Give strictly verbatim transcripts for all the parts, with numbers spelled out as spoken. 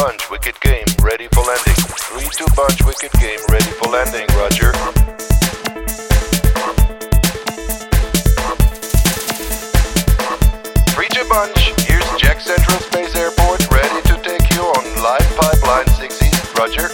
bunch, wicked game, ready for landing. three two bunch, wicked game, ready for landing, roger. three two bunch, here's Jack Central Space Airport, ready to take you on live pipeline six East, roger.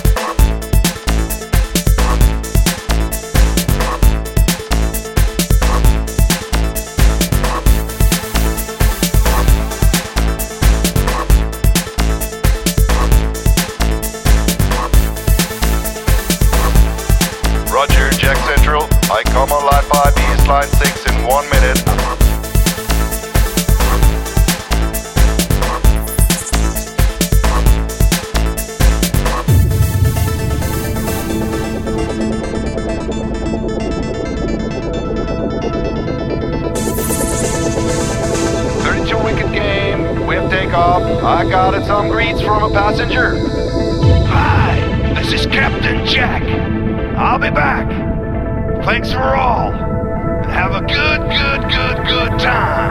Roger, Jack Central. I come on line five East, line six in one minute. thirty-two wicked game. We have takeoff. I got it. Some greets from a passenger. Hi, this is Captain Jack. I'll be back. Thanks for all. And have a good, good, good, good time.